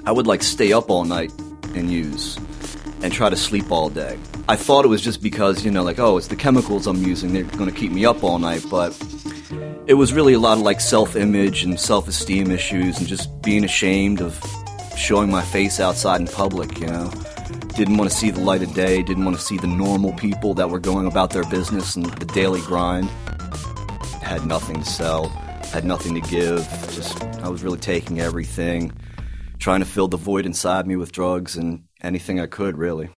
I would like stay up all night and use and try to sleep all day. I thought it was just because, like, oh, it's the chemicals I'm using, they're going to keep me up all night, but it was really a lot of like self-image and self-esteem issues and just being ashamed of showing my face outside in public, Didn't want to see the light of day, didn't want to see the normal people that were going about their business and the daily grind. Had nothing to sell, had nothing to give, I was really taking everything, trying to fill the void inside me with drugs and anything I could, really.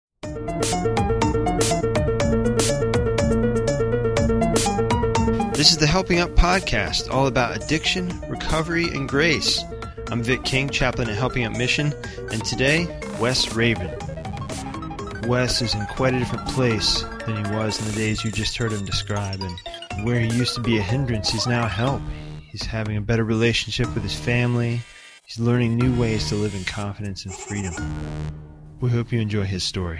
This is the Helping Up Podcast, all about addiction, recovery, and grace. I'm Vic King, chaplain at Helping Up Mission, and today, Wes Raven. Wes is in quite a different place than he was in the days you just heard him describe, and where he used to be a hindrance, he's now a help. He's having a better relationship with his family. He's learning new ways to live in confidence and freedom. We hope you enjoy his story.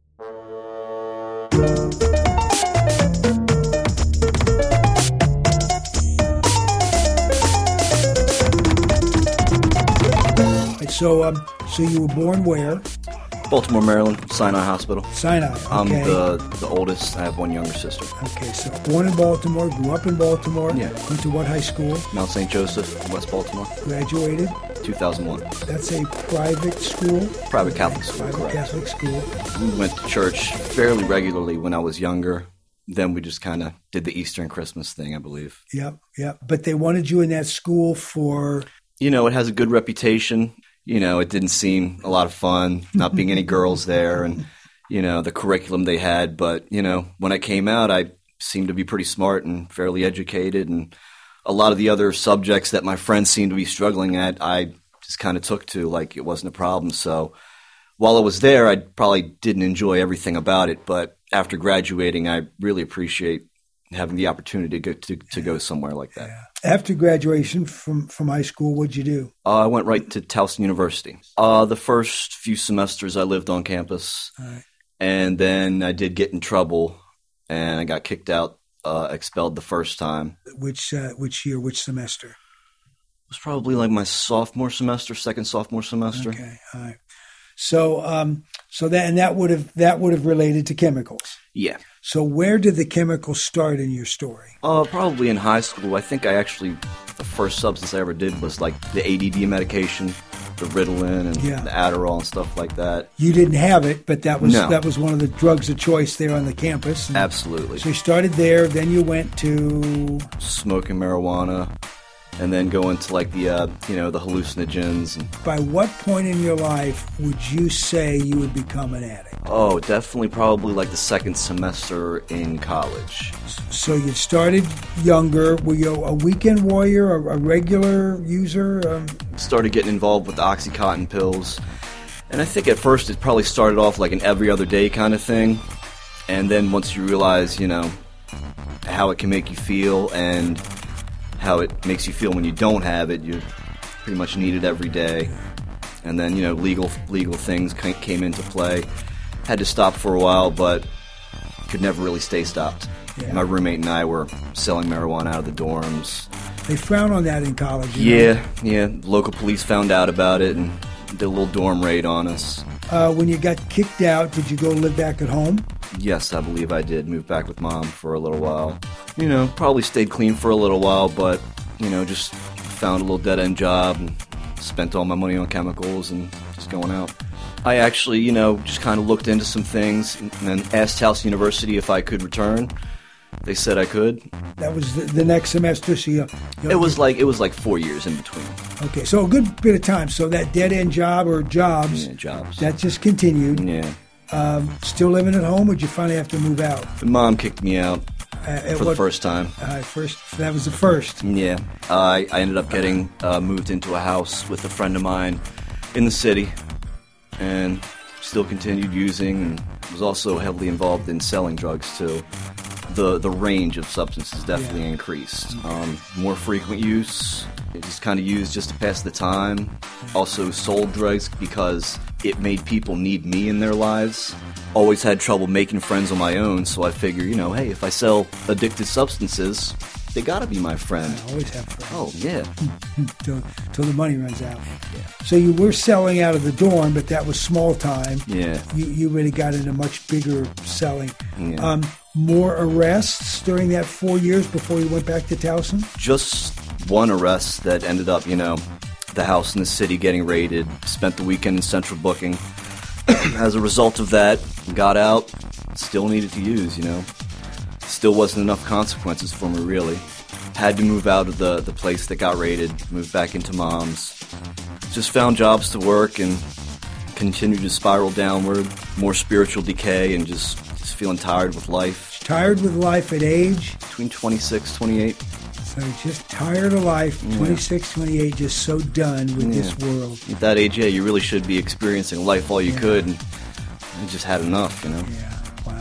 So you were born where? Baltimore, Maryland, Sinai Hospital. Sinai, okay. I'm the oldest. I have one younger sister. Okay, so born in Baltimore, grew up in Baltimore. Yeah. Went to what high school? Mount St. Joseph, West Baltimore. Graduated? 2001. That's a private school? Private Catholic school, Private correct. Catholic school. We went to church fairly regularly when I was younger. Then we just kind of did the Easter and Christmas thing, I believe. Yep. But they wanted you in that school for... It has a good reputation. It didn't seem a lot of fun, not being any girls there and, the curriculum they had. But, when I came out, I seemed to be pretty smart and fairly educated. And a lot of the other subjects that my friends seemed to be struggling at, I just kind of took to like it wasn't a problem. So while I was there, I probably didn't enjoy everything about it. But after graduating, I really appreciate having the opportunity to go somewhere like that. Yeah. After graduation from high school, what'd you do? I went right to Towson University. The first few semesters I lived on campus, right. And then I did get in trouble, and I got kicked out, expelled the first time. Which year, which semester? It was probably like my second sophomore semester. Okay, all right. So that would have related to chemicals. Yeah. So where did the chemicals start in your story? Probably in high school. I think the first substance I ever did was like the ADD medication, the Ritalin and the Adderall and stuff like that. You didn't have it, but that was one of the drugs of choice there on the campus. Absolutely. So you started there, then you went to... smoking marijuana. And then go into like the hallucinogens. By what point in your life would you say you would become an addict? Oh, definitely probably like the second semester in college. So you started younger. Were you a weekend warrior, a regular user? Started getting involved with the Oxycontin pills. And I think at first it probably started off like an every other day kind of thing. And then once you realize, how it can make you feel and how it makes you feel when you don't have it, you pretty much need it every day. And then, legal things came into play. Had to stop for a while, but could never really stay stopped. Yeah. My roommate and I were selling marijuana out of the dorms. They frown on that in college. Yeah. Local police found out about it and did a little dorm raid on us. When you got kicked out, did you go live back at home? Yes, I believe I did. Moved back with Mom for a little while. Probably stayed clean for a little while, but, just found a little dead-end job and spent all my money on chemicals and just going out. I actually, just kind of looked into some things and then asked Towson University if I could return. They said I could. That was the next semester, so it was like 4 years in between. Okay, so a good bit of time. So that dead-end job or jobs, that just continued. Yeah. Still living at home, or did you finally have to move out? Mom kicked me out for the first time. That was the first. Yeah. I ended up getting moved into a house with a friend of mine in the city and still continued using and was also heavily involved in selling drugs too. The range of substances definitely increased. More frequent use. It just kind of used just to pass the time. Also sold drugs because it made people need me in their lives. Always had trouble making friends on my own, so I figured, hey, if I sell addictive substances, They gotta be my friend. I always have friends. Oh, yeah. Till the money runs out. Yeah. So you were selling out of the dorm, but that was small time. Yeah. You really got into much bigger selling. Yeah. More arrests during that 4 years before you went back to Towson? Just one arrest that ended up, the house in the city getting raided. Spent the weekend in central booking. As a result of that, got out, still needed to use, Still wasn't enough consequences for me, really. Had to move out of the place that got raided, moved back into Mom's. Just found jobs to work and continued to spiral downward, more spiritual decay, and just feeling tired with life. Tired with life at age? Between 26, 28. So just tired of life, 26, 28, just so done with this world. At that age, you really should be experiencing life all you could, and you just had enough, Yeah, wow.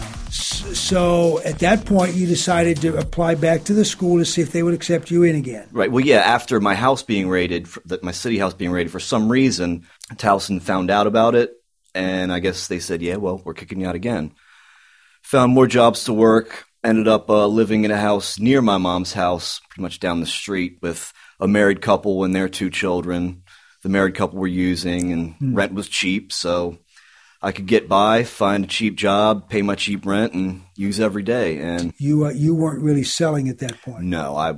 So at that point, you decided to apply back to the school to see if they would accept you in again. Right. Well, yeah, after my house being raided, my city house being raided, for some reason, Towson found out about it, and I guess they said, yeah, well, we're kicking you out again. Found more jobs to work. Ended up living in a house near my mom's house, pretty much down the street, with a married couple and their 2 children. The married couple were using, and rent was cheap, so I could get by, find a cheap job, pay my cheap rent, and use every day. And you weren't really selling at that point. No, I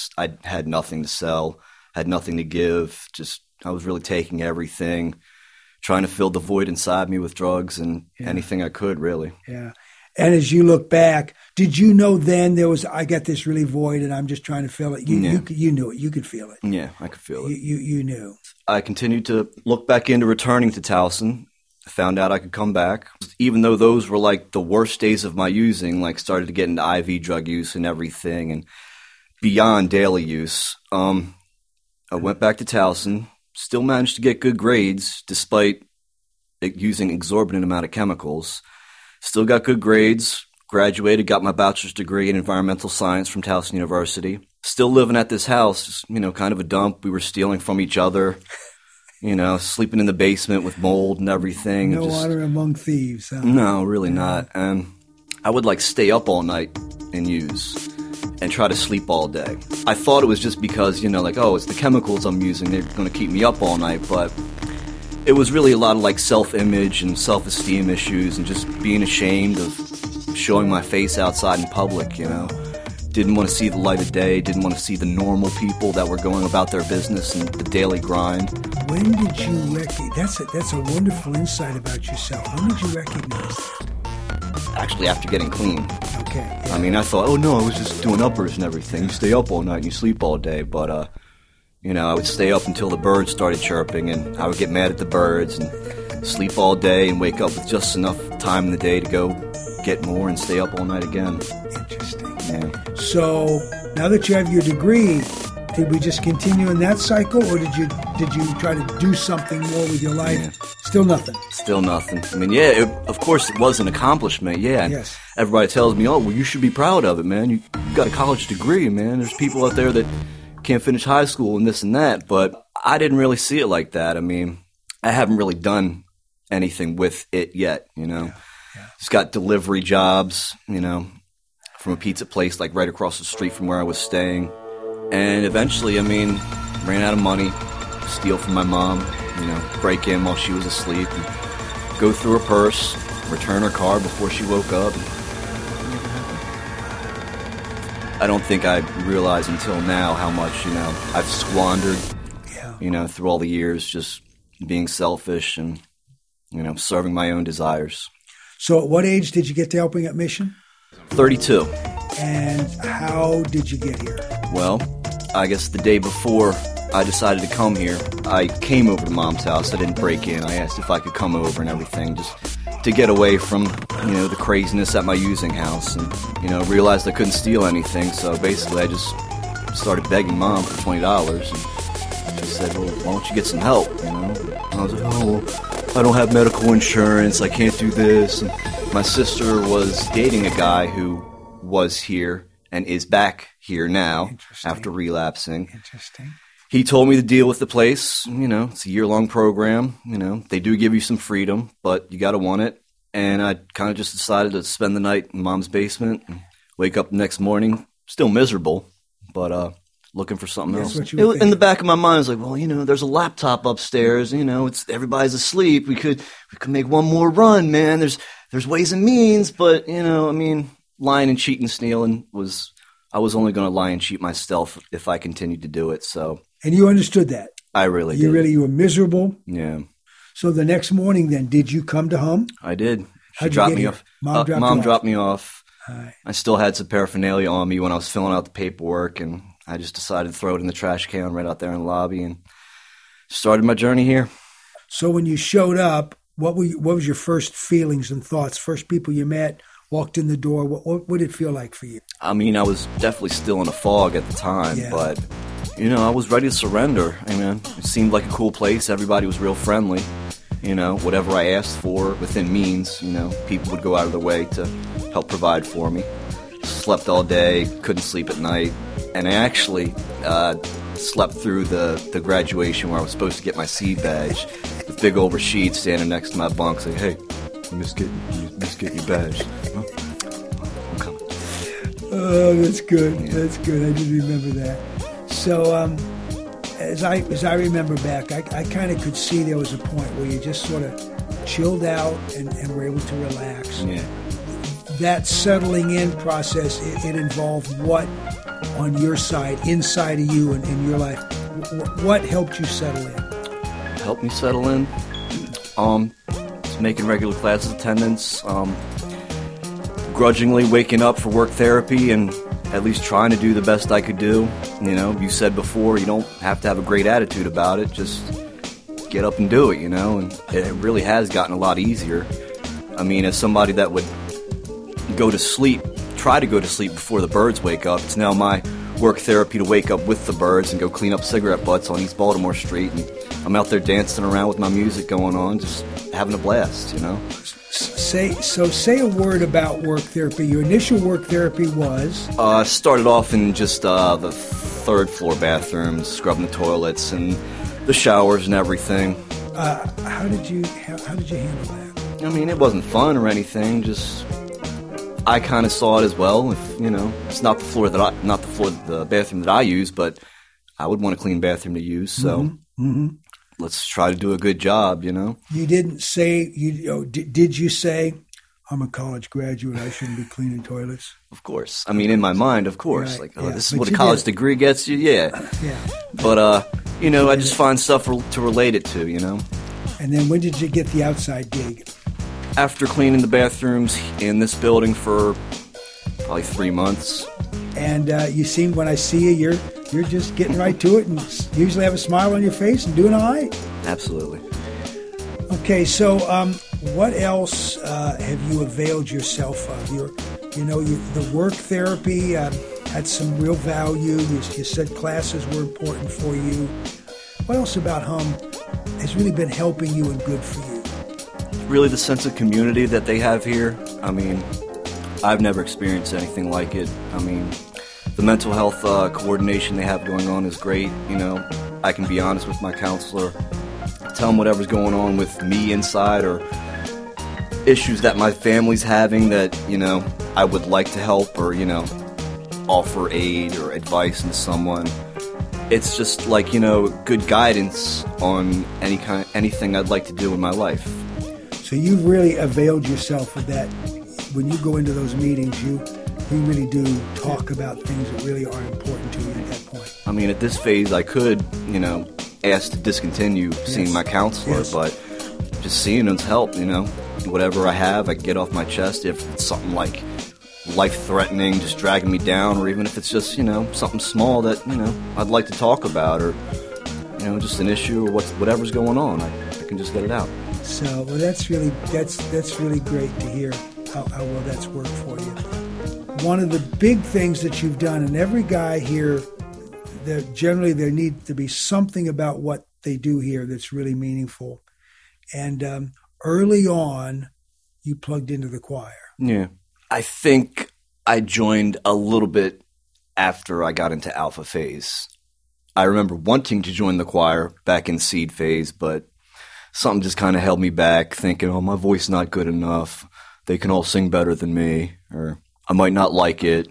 had nothing to sell, had nothing to give. I was really taking everything, trying to fill the void inside me with drugs and anything I could, really. Yeah. And as you look back, did you know then I got this really void and I'm just trying to fill it? You knew it. You could feel it. Yeah, I could feel it. You knew. I continued to look back into returning to Towson. I found out I could come back. Even though those were like the worst days of my using, started to get into IV drug use and everything and beyond daily use. I went back to Towson, still managed to get good grades despite using exorbitant amount of chemicals. Still got good grades, graduated, got my bachelor's degree in environmental science from Towson University. Still living at this house, just, kind of a dump. We were stealing from each other, sleeping in the basement with mold and everything. No honor among thieves, huh? No, really not. And I would stay up all night and use and try to sleep all day. I thought it was just because, it's the chemicals I'm using, they're going to keep me up all night, but it was really a lot of self-image and self-esteem issues and just being ashamed of showing my face outside in public, Didn't want to see the light of day, didn't want to see the normal people that were going about their business and the daily grind. When did you recognize, that's a wonderful insight about yourself. When did you recognize that? Actually, after getting clean. Okay. Yeah. I mean, I thought, I was just doing uppers and everything. You stay up all night and you sleep all day, but, I would stay up until the birds started chirping, and I would get mad at the birds and sleep all day and wake up with just enough time in the day to go get more and stay up all night again. Interesting. Yeah. So now that you have your degree, did we just continue in that cycle, or did you try to do something more with your life? Yeah. Still nothing. Still nothing. I mean, of course it was an accomplishment, yeah. And yes. Everybody tells me, you should be proud of it, man. You got a college degree, man. There's people out there that can't finish high school and this and that, but I didn't really see it like that. I mean, I haven't really done anything with it yet, Yeah. Just got delivery jobs, from a pizza place right across the street from where I was staying. And eventually, ran out of money, steal from my mom, break in while she was asleep, and go through her purse, return her car before she woke up. I don't think I realized until now how much, I've squandered, through all the years, just being selfish and, serving my own desires. So at what age did you get to Helping Up Mission? 32. And how did you get here? Well, I guess the day before I decided to come here, I came over to Mom's house. I didn't break in. I asked if I could come over and everything, just to get away from, the craziness at my using house, and, realized I couldn't steal anything. So basically I just started begging Mom for $20, and she said, well, why don't you get some help, And I was like, I don't have medical insurance, I can't do this. And my sister was dating a guy who was here and is back here now after relapsing. Interesting. He told me the deal with the place, it's a year-long program, they do give you some freedom, but you got to want it. And I kind of just decided to spend the night in Mom's basement and wake up the next morning, still miserable, but looking for something That's else. what you were In the thinking. back of my mind, I was like, well, there's a laptop upstairs. It's everybody's asleep. We could make one more run, man. There's ways and means, but lying and cheating, stealing I was only going to lie and cheat myself if I continued to do it. So And you understood that. I really did. You were miserable. Yeah, So the next morning, then, did you come to Hum? I did. She How'd you dropped get me here? off. Mom dropped you Mom off. dropped me off. All right. I still had some paraphernalia on me when I was filling out the paperwork, and I just decided to throw it in the trash can right out there in the lobby and started my journey here. So when you showed up, what was your first feelings and thoughts? First people you met, walked in the door. What did it feel like for you? I was definitely still in a fog at the time, Yeah. but, I was ready to surrender. It seemed like a cool place. Everybody was real friendly. Whatever I asked for within means, people would go out of their way to help provide for me. Slept all day, couldn't sleep at night, and I actually slept through the graduation where I was supposed to get my seed badge. The big old Rashid standing next to my bunk saying, "Hey, you missed getting your badge." Huh? I'm coming. Oh, that's good. That's good. I did remember that. So, as I remember back, I kind of could see there was a point where you just sort of chilled out and were able to relax. Yeah. That settling in process, it involved what on your side, inside of you and in your life? What helped you settle in? Helped me settle in. Just making regular class attendance. Grudgingly waking up for work therapy and at least trying to do the best I could do. You said before, you don't have to have a great attitude about it. Just get up and do it, and it really has gotten a lot easier. As somebody that would try to go to sleep before the birds wake up, it's now my work therapy to wake up with the birds and go clean up cigarette butts on East Baltimore Street. And I'm out there dancing around with my music going on, just having a blast, Say a word about work therapy. Your initial work therapy was? Started off in just the third floor bathrooms, scrubbing the toilets and the showers and everything. How did you handle that? It wasn't fun or anything. Just I kind of saw it as well. If it's not the bathroom that I use, but I would want a clean bathroom to use. So let's try to do a good job. You didn't say did you say, "I'm a college graduate, I shouldn't be cleaning toilets"? Of course. In my mind, of course. Right, This is but what a you college did. degree gets you. Yeah. Yeah. But I just find stuff to relate it to. And then when did you get the outside gig? After cleaning the bathrooms in this building for probably 3 months. And you seem, when I see you, you're just getting right to it and usually have a smile on your face and doing all right. Absolutely. Okay, so what else have you availed yourself of? The work therapy had some real value. You said classes were important for you. What else about Hum has really been helping you and good for you? Really the sense of community that they have here. I've never experienced anything like it. The mental health coordination they have going on is great. I can be honest with my counselor, tell them whatever's going on with me inside or issues that my family's having that, I would like to help or, offer aid or advice to someone. It's just like, good guidance on anything I'd like to do in my life. So you've really availed yourself of that. When you go into those meetings, you really do talk about things that really are important to you at that point. At this phase, I could, ask to discontinue seeing my counselor, Yes. but just seeing them's help, Whatever I have, I get off my chest. If it's something like life-threatening, just dragging me down, or even if it's just, something small that, I'd like to talk about, or, just an issue or whatever's going on, I can just get it out. So, well, that's really great to hear how well that's worked for you. One of the big things that you've done, and every guy here, generally there needs to be something about what they do here that's really meaningful. And early on, you plugged into the choir. Yeah. I think I joined a little bit after I got into alpha phase. I remember wanting to join the choir back in seed phase, but something just kind of held me back, thinking, oh, my voice not good enough. They can all sing better than me, or I might not like it. And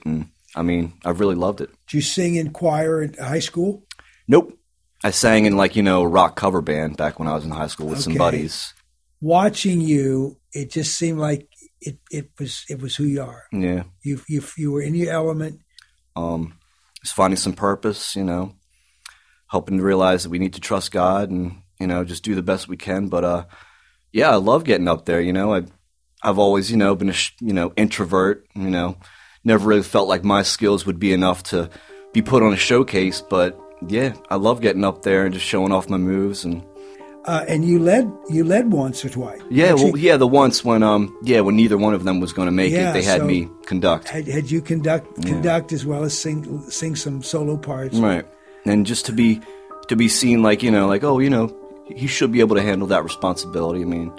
I mean, I've really loved it. Did you sing in choir at high school? Nope. I sang in a rock cover band back when I was in high school with some buddies. Watching you, it just seemed like it was who you are. Yeah. You were in your element. Just finding some purpose, helping to realize that we need to trust God and, just do the best we can. But, yeah, I love getting up there. I've always, been a, introvert, never really felt like my skills would be enough to be put on a showcase. But, yeah, I love getting up there and just showing off my moves. And you led once or twice. Yeah, the once when neither one of them was going to make it, they had me conduct. Had you conduct as well as sing some solo parts. Right. And just to be seen he should be able to handle that responsibility. I mean,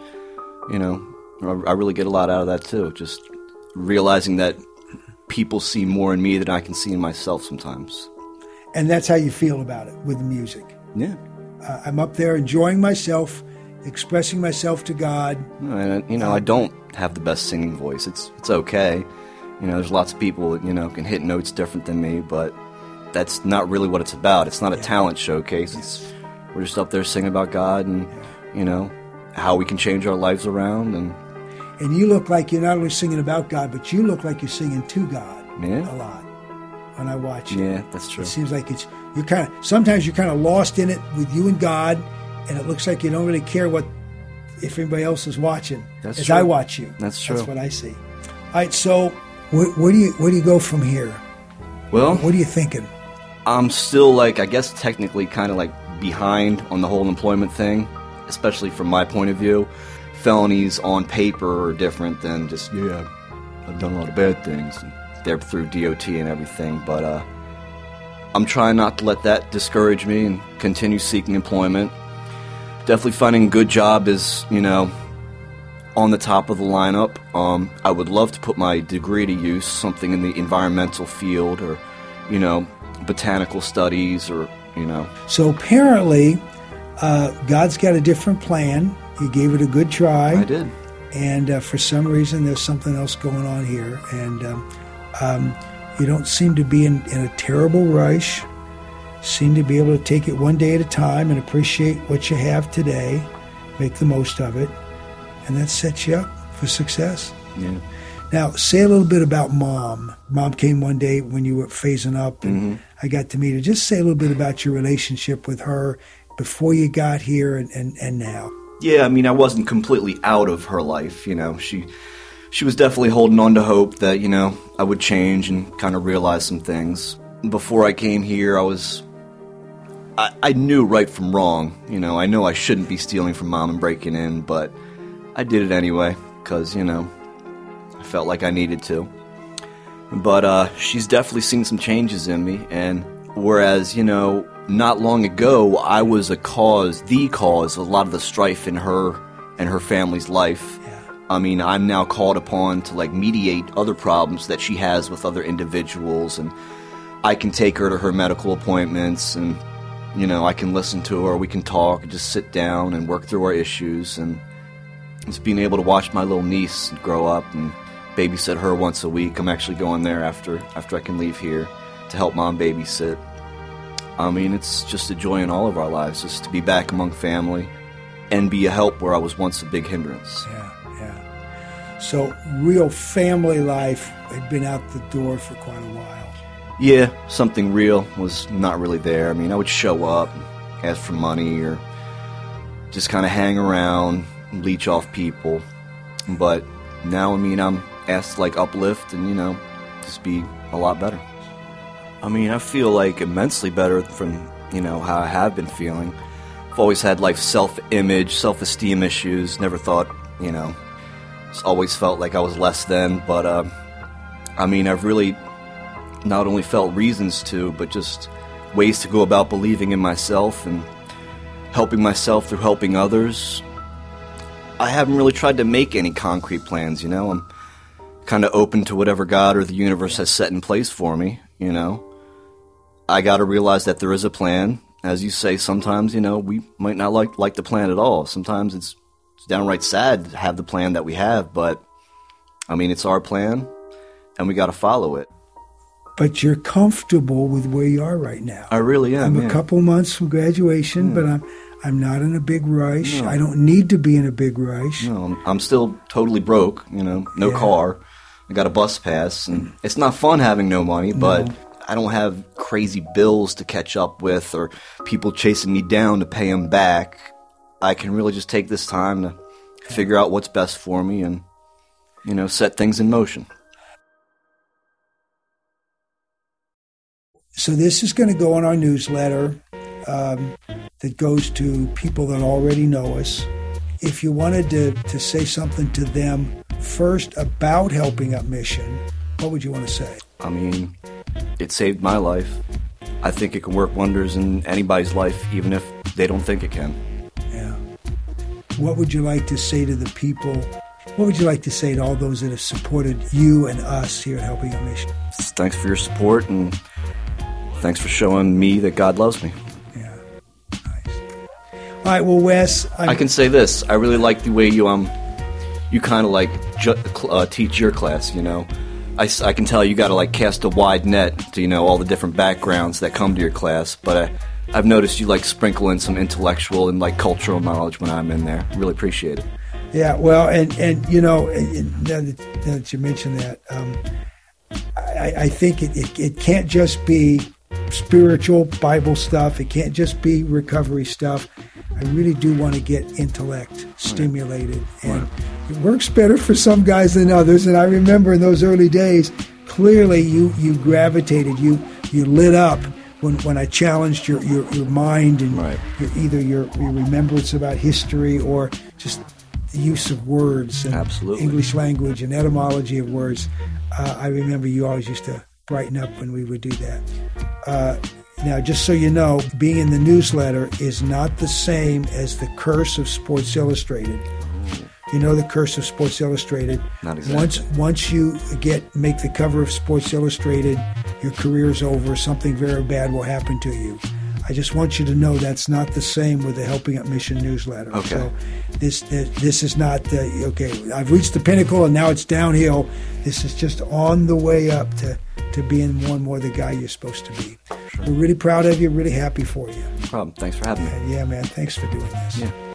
I really get a lot out of that too. Just realizing that people see more in me than I can see in myself sometimes. And that's how you feel about it with the music. Yeah. I'm up there enjoying myself, expressing myself to God. And, I don't have the best singing voice. It's okay. There's lots of people that, can hit notes different than me, but that's not really what it's about. It's not a talent showcase. We're just up there singing about God and, how we can change our lives around. And you look like you're not only singing about God, but you look like you're singing to God a lot when I watch you. Yeah, that's true. It seems like sometimes you're kind of lost in it with you and God, and it looks like you don't really care if anybody else is watching. That's true. I watch you. That's true. That's what I see. All right, so where do you go from here? Well, what are you thinking? I'm still I guess technically kind of behind on the whole employment thing, especially from my point of view. Felonies on paper are different than just, I've done a lot of bad things. And they're through DOT and everything, but I'm trying not to let that discourage me and continue seeking employment. Definitely finding a good job is, on the top of the lineup. I would love to put my degree to use, something in the environmental field or, botanical studies or, So apparently, God's got a different plan. He gave it a good try. I did. And for some reason, there's something else going on here. And you don't seem to be in a terrible rush. Seem to be able to take it one day at a time and appreciate what you have today, make the most of it, and that sets you up for success. Yeah. Now, say a little bit about Mom. Mom came one day when you were phasing up, and I got to meet her. Just say a little bit about your relationship with her before you got here and now. Yeah, I mean, I wasn't completely out of her life, She was definitely holding on to hope that, I would change and kind of realize some things. Before I came here, I knew right from wrong. I know I shouldn't be stealing from Mom and breaking in, but I did it anyway because, I felt like I needed to. But she's definitely seen some changes in me, and whereas, not long ago, I was the cause of a lot of the strife in her and her family's life. I mean, I'm now called upon to mediate other problems that she has with other individuals, and I can take her to her medical appointments, and I can listen to her, we can talk, and just sit down and work through our issues, and just being able to watch my little niece grow up and babysit her once a week. I'm actually going there after I can leave here to help Mom babysit. I mean, it's just a joy in all of our lives, just to be back among family and be a help where I was once a big hindrance. Yeah. So real family life had been out the door for quite a while. Yeah, something real was not really there. I mean, I would show up, ask for money, or just kind of hang around, leech off people. But now, I mean, I'm asked to uplift and, just be a lot better. I mean, I feel immensely better from, how I have been feeling. I've always had self-image, self-esteem issues. Never thought, always felt like I was less than. But, I mean, I've really not only felt reasons to, but just ways to go about believing in myself and helping myself through helping others. I haven't really tried to make any concrete plans, I'm kind of open to whatever God or the universe has set in place for me, I got to realize that there is a plan. As you say, sometimes, we might not like the plan at all. Sometimes it's downright sad to have the plan that we have, but, I mean, it's our plan, and we got to follow it. but you're comfortable with where you are right now. I really am. I'm a couple months from graduation, but I'm not in a big rush. No. I don't need to be in a big rush. No, I'm still totally broke, no car. I got a bus pass, and it's not fun having no money, but I don't have crazy bills to catch up with or people chasing me down to pay them back. I can really just take this time to figure out what's best for me and, set things in motion. So this is going to go on our newsletter that goes to people that already know us. If you wanted to say something to them first about Helping Up Mission, what would you want to say? I mean, it saved my life. I think it can work wonders in anybody's life, even if they don't think it can. Yeah. What would you like to say to the people? What would you like to say to all those that have supported you and us here at Helping Up Mission? Thanks for your support, and thanks for showing me that God loves me. Yeah. Nice. All right, well, Wes, I can say this. I really like the way you kind of like teach your class, I can tell you got to like cast a wide net to, all the different backgrounds that come to your class, but I've noticed you like sprinkle in some intellectual and like cultural knowledge when I'm in there. Really appreciate it. Yeah, well, and now that you mentioned that, I think it can't just be spiritual Bible stuff. It can't just be recovery stuff. I really do want to get intellect stimulated, and it works better for some guys than others. And I remember in those early days, clearly you gravitated, you lit up when I challenged your mind and either your remembrance about history or just the use of words and Absolutely. English language and etymology of words. I remember you always used to brighten up when we would do that. Now, just so you know, being in the newsletter is not the same as the curse of Sports Illustrated. You know the curse of Sports Illustrated. Not exactly. Once you make the cover of Sports Illustrated, your career's over. Something very bad will happen to you. I just want you to know that's not the same with the Helping Up Mission newsletter. Okay. So this is not I've reached the pinnacle and now it's downhill. This is just on the way up to being more and more the guy you're supposed to be. Sure. We're really proud of you. Really happy for you. No problem. Thanks for having me. Yeah, man. Thanks for doing this. Yeah.